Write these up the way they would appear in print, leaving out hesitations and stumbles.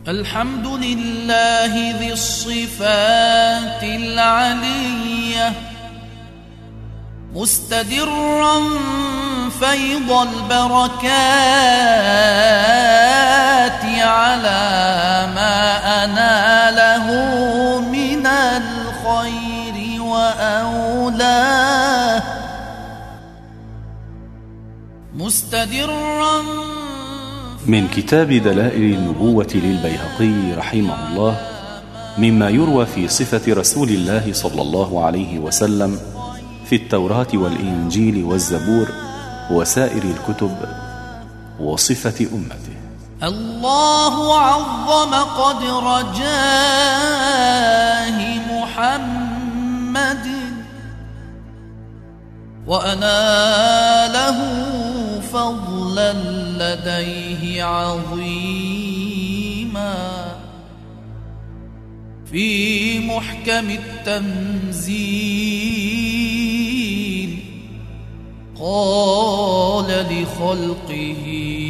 الحمد لله ذي الصفات العلية مستدرا فيض البركات على ما أناله من الخير وأولاه مستدرا. من كتاب دلائل النبوة للبيهقي رحمه الله مما يروى في صفة رسول الله صلى الله عليه وسلم في التوراة والإنجيل والزبور وسائر الكتب وصفة أمته. الله عظم قدر جاه محمد وأناله فضلا لديه عظيما في محكم التنزيل قال لخلقه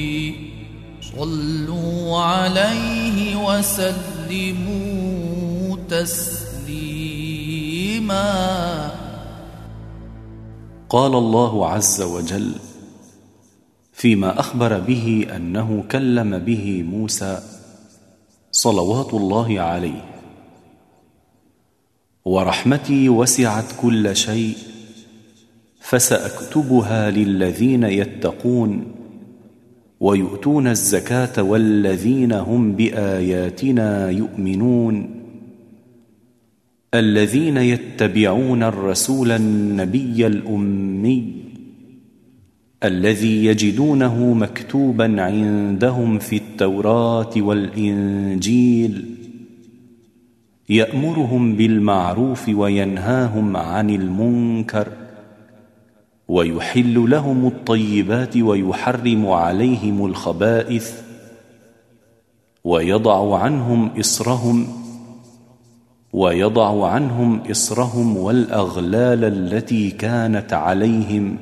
صلوا عليه وسلموا تسليما. قال الله عز وجل فيما أخبر به أنه كلم به موسى صلوات الله عليه: ورحمتي وسعت كل شيء فسأكتبها للذين يتقون ويؤتون الزكاة والذين هم بآياتنا يؤمنون الذين يتبعون الرسول النبي الأمي الذي يجدونه مكتوبا عندهم في التوراة والإنجيل يأمرهم بالمعروف وينهاهم عن المنكر ويحل لهم الطيبات ويحرم عليهم الخبائث ويضع عنهم إصرهم والأغلال التي كانت عليهم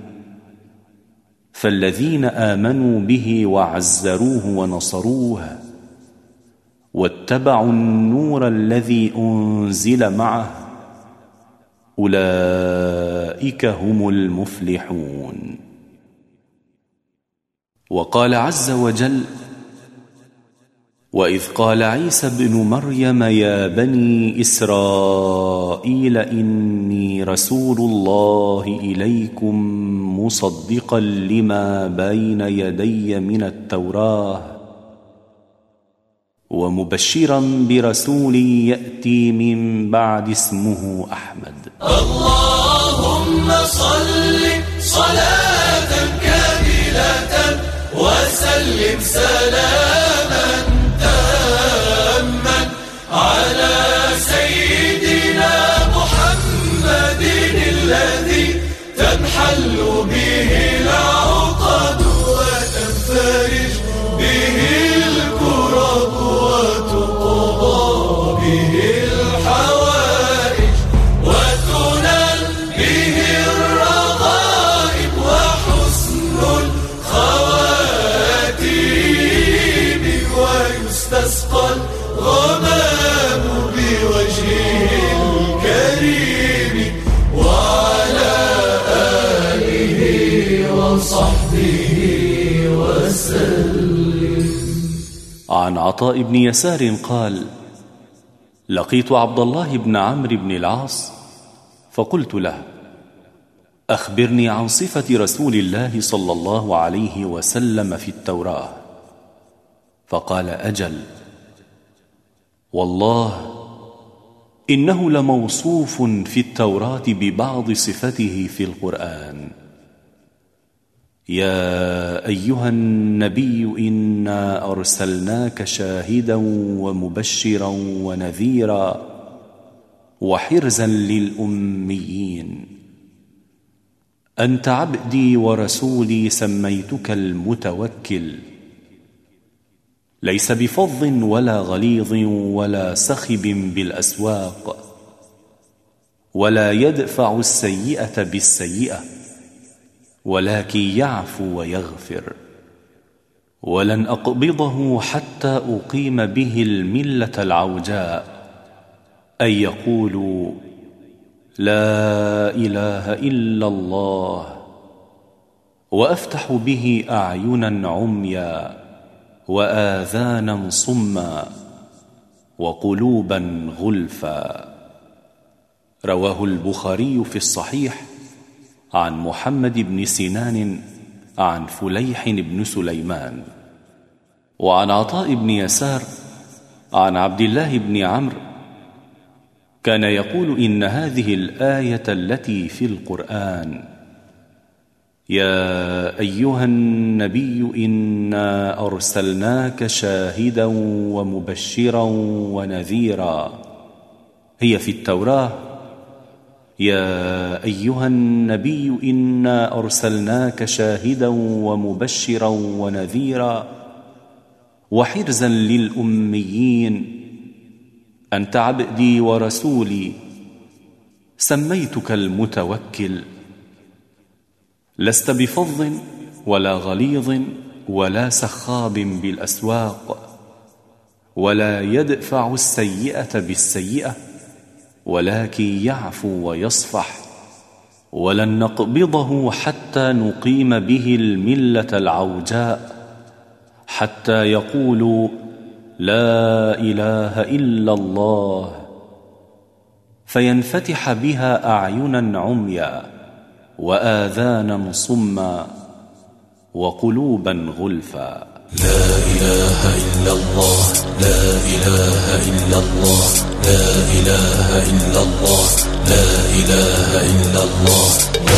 فالذين آمنوا به وعزروه ونصروه واتبعوا النور الذي أنزل معه أولئك هم المفلحون. وقال عز وجل: وإذ قال عيسى ابن مريم يا بني إسرائيل إني رسول الله إليكم مصدقا لما بين يدي من التوراة ومبشرا برسول يأتي من بعد اسمه أحمد. اللهم صل صلاة كاملة وسلم سلاما تاما على سيدنا محمد الذي تنحل به العقد وتنفرج به الكرب وتقضى به الحوائج وتنال به الرغائب وحسن الخواتيم ويستسقى الغمام بوجهه الكريم وعلى آله وصحبه وسلم. عن عطاء بن يسار قال: لقيت عبد الله بن عمرو بن العاص فقلت له: أخبرني عن صفة رسول الله صلى الله عليه وسلم في التوراة. فقال: أجل، والله إنه لموصوف في التوراة ببعض صفته في القرآن: يا أيها النبي إنا أرسلناك شاهدا ومبشرا ونذيرا وحرزا للأميين أنت عبدي ورسولي سميتك المتوكل ليس بفظ ولا غليظ ولا سخب بالأسواق ولا يدفع السيئة بالسيئة ولكن يعفو ويغفر ولن أقبضه حتى أقيم به الملة العوجاء، أن يقولوا لا إله إلا الله، وأفتح به أعينا عميا وآذانا صما وقلوبا غلفا. رواه البخاري في الصحيح عن محمد بن سنان عن فليح بن سليمان. وعن عطاء بن يسار عن عبد الله بن عمرو كان يقول: إن هذه الآية التي في القرآن يا أيها النبي إنا أرسلناك شاهدا ومبشرا ونذيرا، هي في التوراة يا أيها النبي إنا أرسلناك شاهدا ومبشرا ونذيرا وحرزا للأميين، أنت عبدي ورسولي سميتك المتوكل، لست بفظ ولا غليظ ولا سخاب بالأسواق، ولا يدفع السيئة بالسيئة، ولكن يعفو ويصفح، ولن نقبضه حتى نقيم به الملة العوجاء، حتى يقولوا لا إله إلا الله، فينفتح بها أعينا عميا وآذانا صما وقلوبا غلفا. لا إله إلا الله، لا إله إلا الله، لا إله إلا الله، لا إله إلا الله.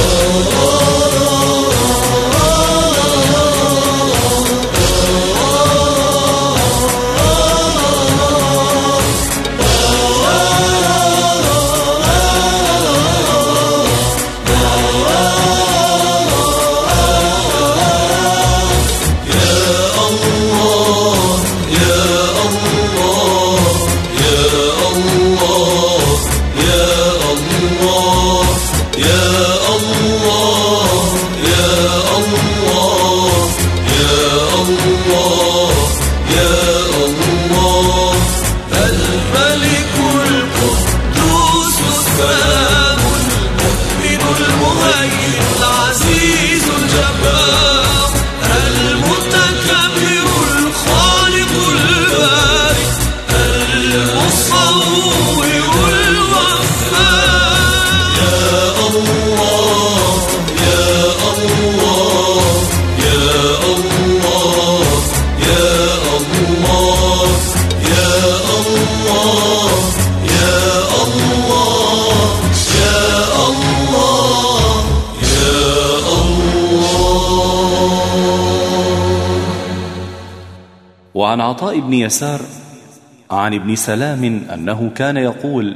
وعن عطاء بن يسار عن ابن سلام أنه كان يقول: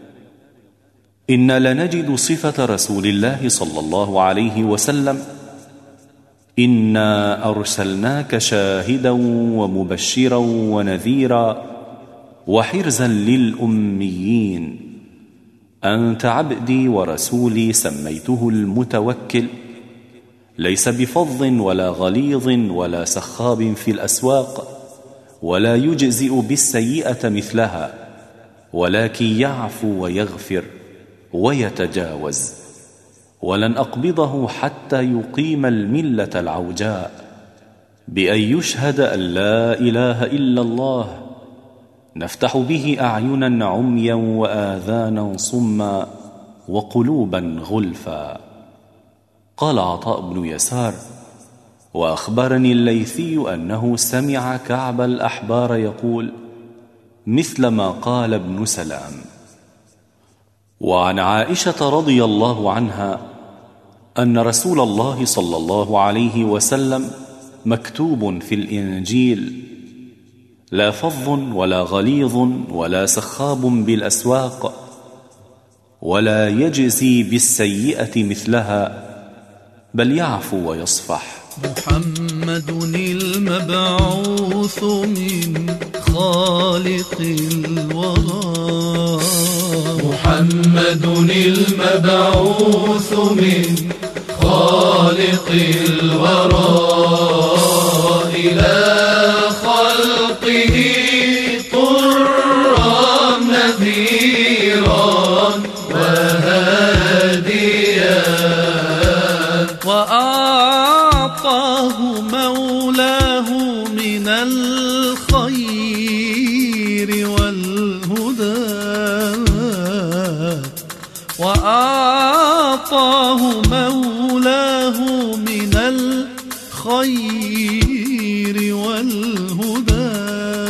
إنا لنجد صفة رسول الله صلى الله عليه وسلم إنا أرسلناك شاهدا ومبشرا ونذيرا وحرزا للأميين، أنت عبدي ورسولي سميته المتوكل، ليس بفظ ولا غليظ ولا سخاب في الأسواق، ولا يجزئ بالسيئة مثلها، ولكن يعفو ويغفر ويتجاوز، ولن أقبضه حتى يقيم الملة العوجاء، بأن يشهد أن لا إله إلا الله، نفتح به أعينا عميا وآذانا صما وقلوبا غلفا. قال عطاء بن يسار: وأخبرني الليثي أنه سمع كعب الأحبار يقول مثل ما قال ابن سلام. وعن عائشة رضي الله عنها أن رسول الله صلى الله عليه وسلم مكتوب في الإنجيل: لا فظ ولا غليظ ولا سخاب بالأسواق، ولا يجزي بالسيئة مثلها، بل يعفو ويصفح. محمد المبعوث من خالق الورى، محمد المبعوث من خالق الورى، إلى خلقه طرا نذيرا وهاديا وأعطاه مولاه من الخير والهدى وأعطاه مولاه من الخير والهدى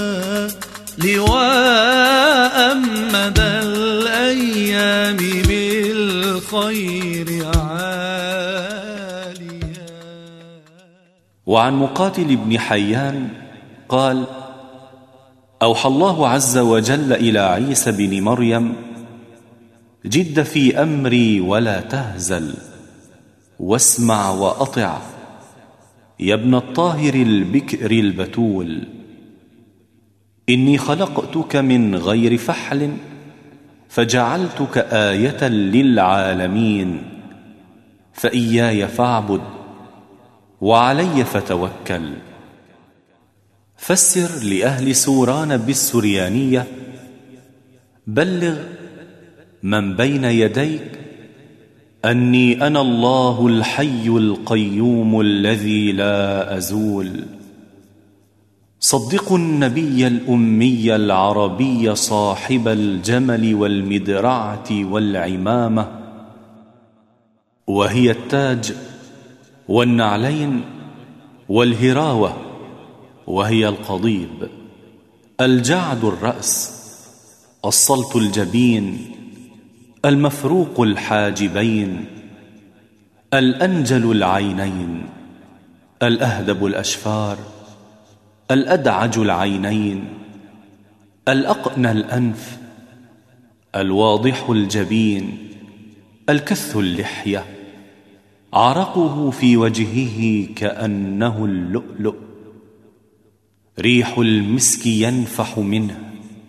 لواء مدى الأيام بالخير عاليا. وعن مقاتل بن حيان قال: أوحى الله عز وجل إلى عيسى بن مريم: جد في أمري ولا تهزل، واسمع وأطع يا ابن الطاهر البكر البتول، إني خلقتك من غير فحل فجعلتك آية للعالمين، فإياي فاعبد وعلي فتوكل. فسر لأهل سوران بالسريانية: بلغ من بين يديك أني أنا الله الحي القيوم الذي لا أزول. صدقوا النبي الأمي العربي صاحب الجمل والمدرعة والعمامة، وهي التاج والنعلين، والهراوة وهي القضيب، الجعد الرأس، الصلت الجبين، المفروق الحاجبين، الأنجل العينين، الأهدب الأشفار، الأدعج العينين، الأقنى الأنف، الواضح الجبين، الكث اللحية، عرقه في وجهه كأنه اللؤلؤ، ريح المسك ينفح منه،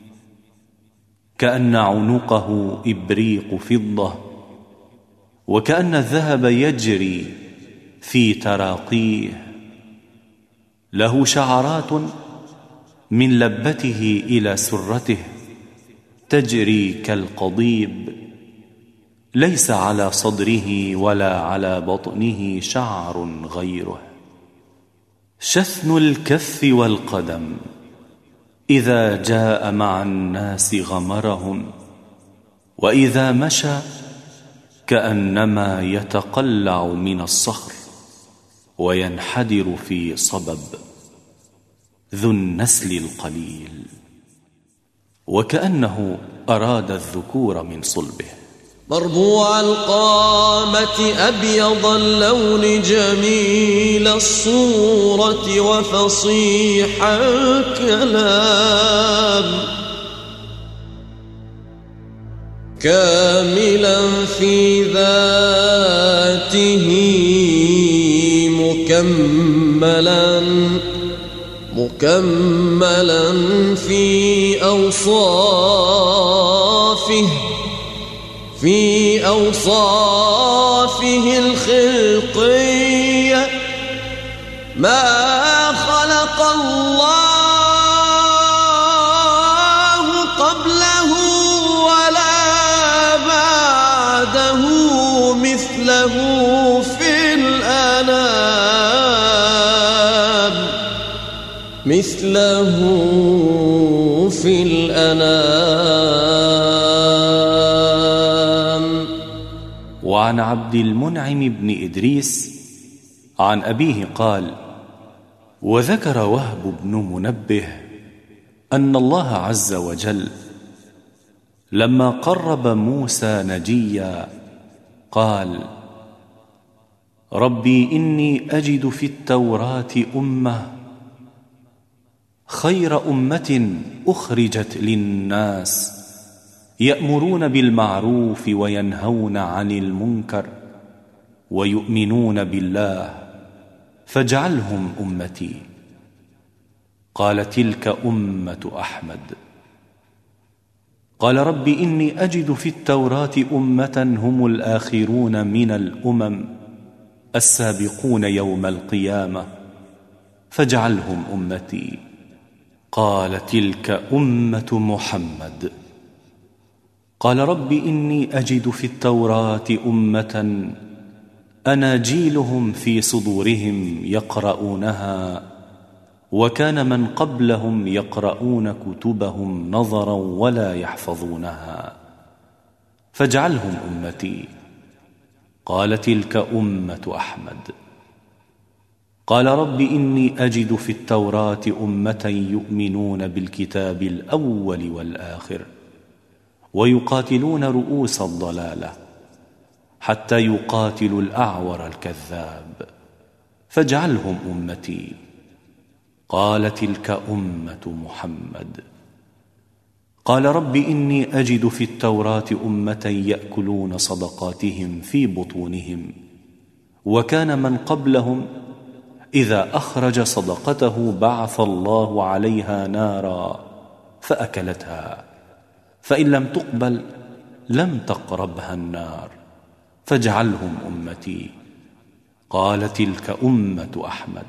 كأن عنقه إبريق فضة، وكأن الذهب يجري في تراقيه. له شعرات من لبته إلى سرته تجري كالقضيب، ليس على صدره ولا على بطنه شعر غيره. شثن الكف والقدم، إذا جاء مع الناس غمرهم، وإذا مشى كأنما يتقلع من الصخر وينحدر في صبب، ذو النسل القليل، وكأنه أراد الذكور من صلبه. مربوع القامة أبيض اللون جميل الصورة وفصيح الكلام، كاملا في ذاته مكملا في أوصافه الخلقية، ما خلق الله قبله ولا بعده مثله في الأنام. وعن عبد المنعم بن إدريس عن أبيه قال: وذكر وهب بن منبه أن الله عز وجل لما قرب موسى نجيا قال: ربي إني أجد في التوراة أمة خير أمة أخرجت للناس يأمرون بالمعروف وينهون عن المنكر ويؤمنون بالله فاجعلهم أمتي. قال: تلك أمة أحمد. قال: رب إني أجد في التوراة أمة هم الآخرون من الأمم السابقون يوم القيامة فاجعلهم أمتي. قال تلك أمة محمد. قال رب إني أجد في التوراة أمة أناجيلهم في صدورهم يقرؤونها، وكان من قبلهم يقرؤون كتبهم نظرا ولا يحفظونها، فاجعلهم أمتي. قال تلك أمة أحمد. قال رب إني أجد في التوراة أمة يؤمنون بالكتاب الأول والآخر، ويقاتلون رؤوس الضلالة حتى يقاتلوا الأعور الكذاب، فاجعلهم أمتي. قال تلك أمة محمد. قال رب إني أجد في التوراة أمة يأكلون صدقاتهم في بطونهم، وكان من قبلهم إذا أخرج صدقته بعث الله عليها نارا فأكلتها، فإن لم تقبل لم تقربها النار، فاجعلهم أمتي. قال تلك أمة أحمد.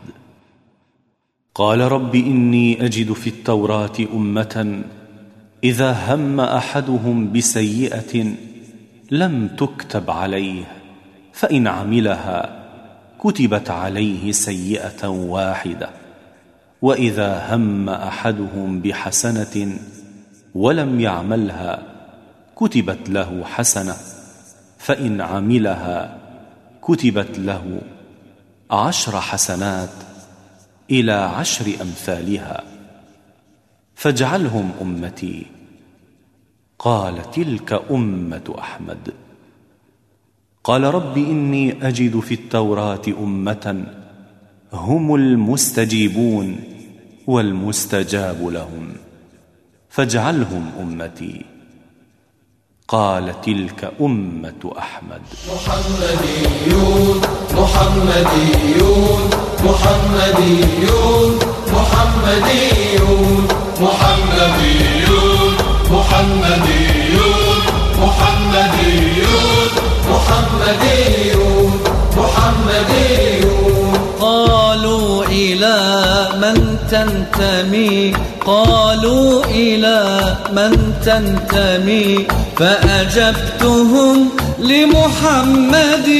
قال رب إني أجد في التوراة أمة إذا هم أحدهم بسيئة لم تكتب عليه، فإن عملها كتبت عليه سيئة واحدة، وإذا هم أحدهم بحسنة ولم يعملها كتبت له حسنة، فإن عملها كتبت له 10 حسنات إلى 10 أمثالها، فاجعلهم أمتي. قال تلك أمة أحمد. قال رب إني أجد في التوراة أمة هم المستجيبون والمستجاب لهم، فاجعلهم أمتي. قال تلك أمة أحمد. محمديون محمديون محمديون محمديون محمديون محمديون محمديون محمديون محمديون. قالوا إلى من تنتمي، قالوا إلى من تنتمي، فأجبتهم لمحمد،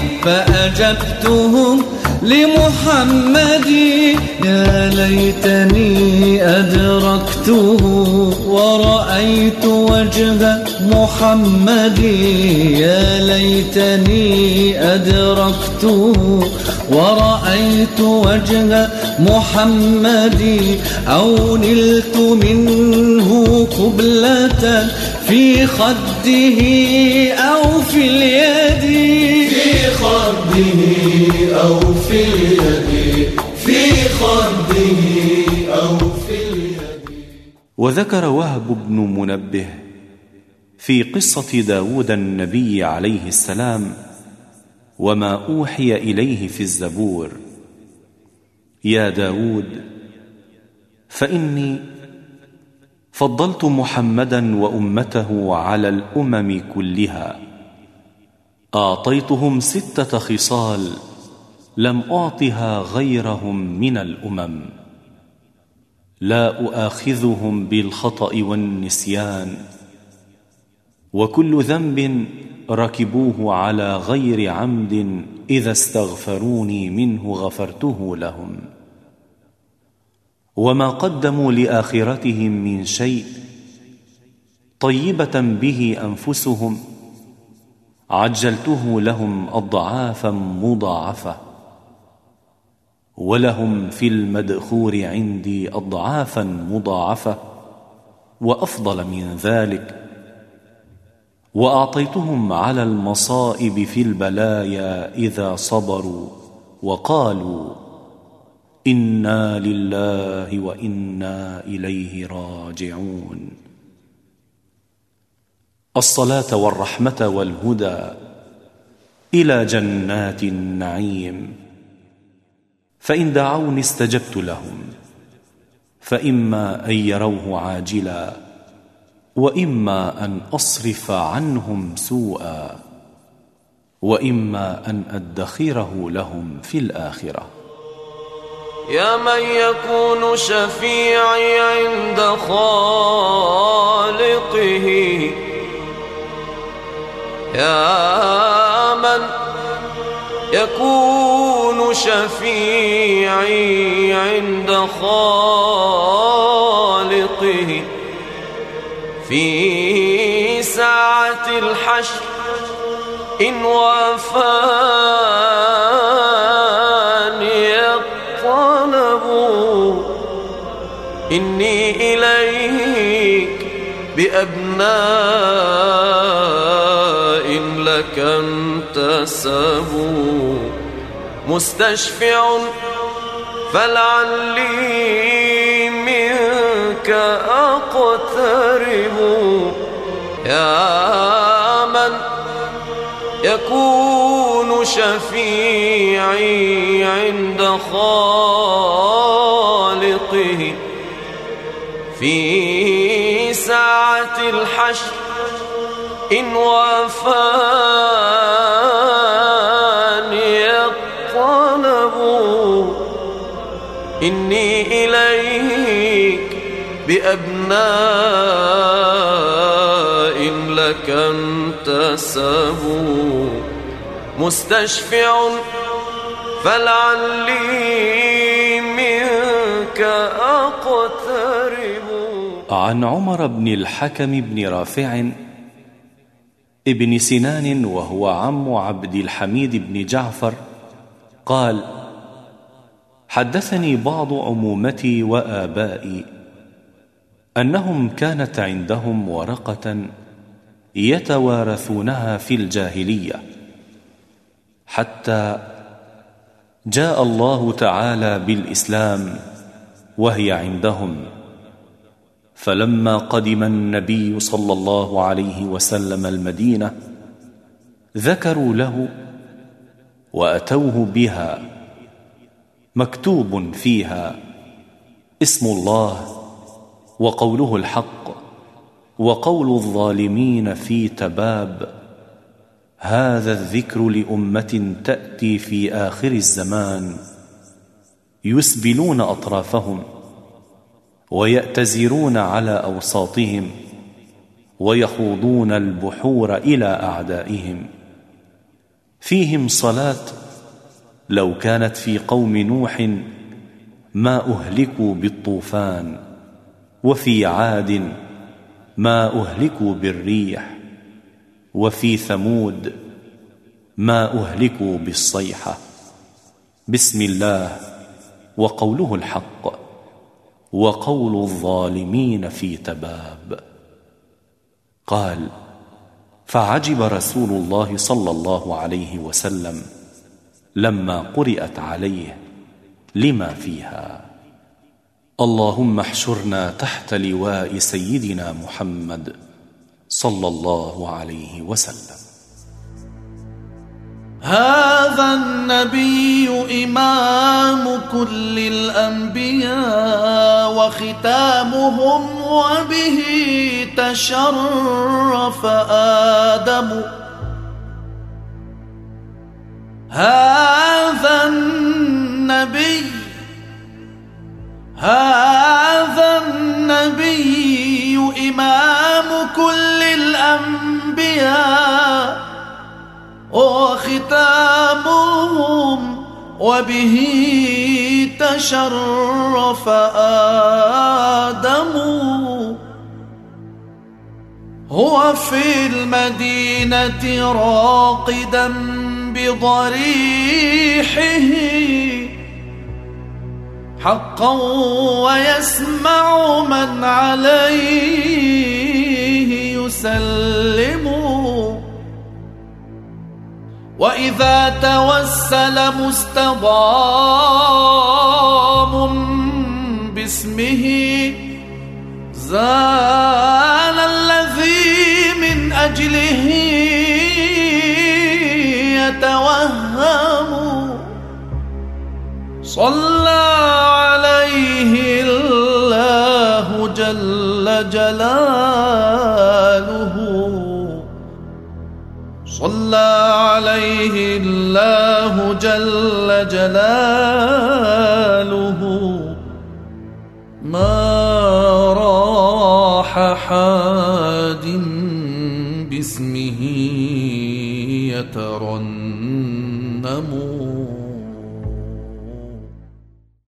فأجبتهم لمحمد. يا ليتني أدركته ورأيت وجه محمد، يا ليتني أدركته ورأيت وجه محمد، أو نلت منه قبلة في خده أو في اليد، في خده أو في اليد، في خده أو في اليد. وذكر وهب بن منبه في قصة داود النبي عليه السلام وما أوحي إليه في الزبور: يا داود، فإني فضلت محمدا وأمته على الأمم كلها، أعطيتهم 6 خصال لم أعطها غيرهم من الأمم، لا أؤاخذهم بالخطأ والنسيان، وكل ذنب ركبوه على غير عمد إذا استغفروني منه غفرته لهم، وما قدموا لآخرتهم من شيء طيبة به أنفسهم عجلته لهم أضعافا مضاعفة، ولهم في المدخور عندي أضعافا مضاعفة وأفضل من ذلك، وأعطيتهم على المصائب في البلايا إذا صبروا وقالوا إنا لله وإنا إليه راجعون. الصلاة والرحمة والهدى إلى جنات النعيم، فإن دعوني استجبت لهم، فإما أن يروه عاجلا وإما أن أصرف عنهم سوءا وإما أن أدخره لهم في الآخرة. يا من يكون شفيعي عند خالقه، يا من يكون شفيعي عند خالقه في ساعة الحشر إن وافاني الطلب. إني إليك بأبناء لك انتسبوا مستشفع فلعلي منك أقترب. يا من يكون شفيعي عند خالقه في ساعة الحشر إن وافاني الطلب. إني إليك بأبناء لك انتسبوا مستشفع فلعلي منك أقترب. عن عمر بن الحكم بن رافع ابن سنان وهو عم عبد الحميد بن جعفر قال: حدثني بعض عمومتي وآبائي أنهم كانت عندهم ورقة يتوارثونها في الجاهلية، حتى جاء الله تعالى بالإسلام وهي عندهم. فلما قدم النبي صلى الله عليه وسلم المدينة ذكروا له وأتوه بها، مكتوب فيها اسم الله وقوله الحق وقول الظالمين في تباب. هذا الذكر لأمة تأتي في آخر الزمان يسبلون أطرافهم ويأتزرون على أوساطهم ويخوضون البحور إلى أعدائهم. فيهم صلاة لو كانت في قوم نوح ما أهلكوا بالطوفان، وفي عاد ما أهلكوا بالريح، وفي ثمود ما أهلكوا بالصيحة. بسم الله وقوله الحق وقول الظالمين في تباب. قال: فعجب رسول الله صلى الله عليه وسلم لما قرأت عليه لما فيها. اللهم احشرنا تحت لواء سيدنا محمد صلى الله عليه وسلم. هذا النبي إمام كل الأنبياء وختامهم، وبه تشرف آدم. هذا النبي إمام كل الأنبياء وختامهم، وبه تشرف آدم. هو في المدينة راقدا بضريحه حقا، ويسمع من عليه يسلم. وإذا توسل مستضام باسمه زال الذي من أجله يتوهم. صلى عليه الله جل جلاله، صلى عليه الله جل جلاله. حاد باسمه يترنمون